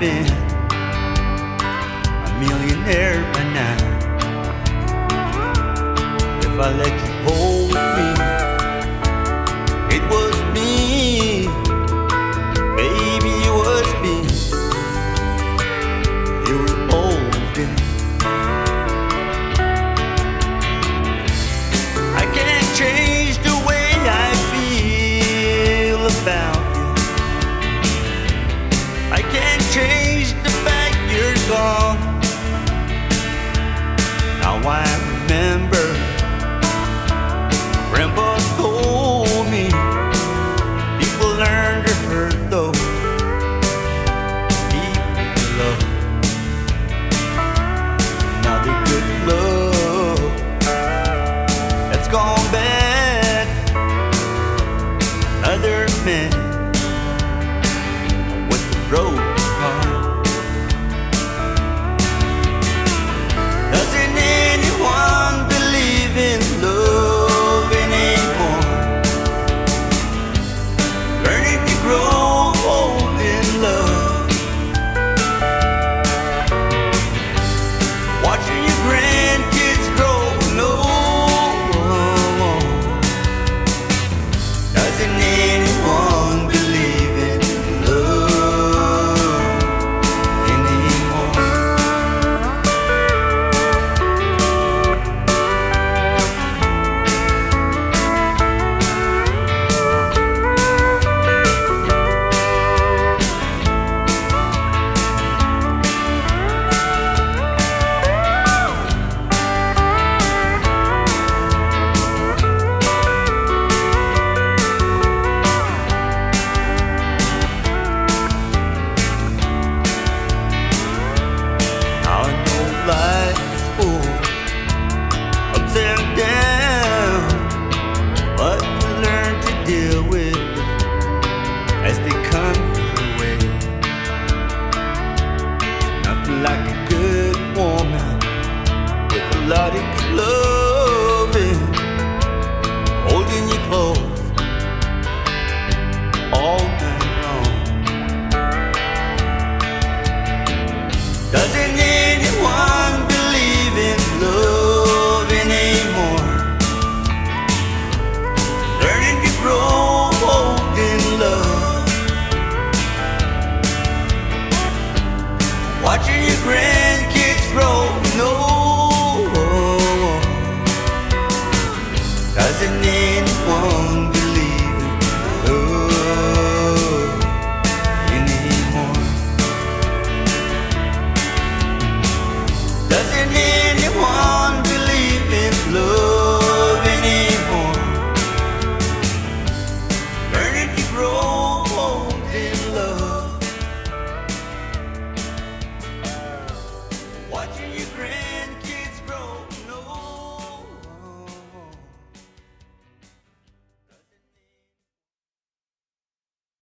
been a millionaire by now if I let you hold me. It was me, baby, it was me. You were older. I can't change the way I feel about you. I can't change the fact you're gone. Now I remember Grandpa told me people learn to hurt though people love. Now the good love that's gone bad, another man with the broken heart. Doesn't anyone believe in love anymore? Learning to grow old in love, watching your grandkids grow old. Doesn't anyone believe in love anymore? Life is full, ups and downs, but you learn to deal with it as they come your way. Nothing like a good woman with a lot of good loving, holding you close all night long. Doesn't anyone believe in love anymore? Learning to grow old in love, watching your grand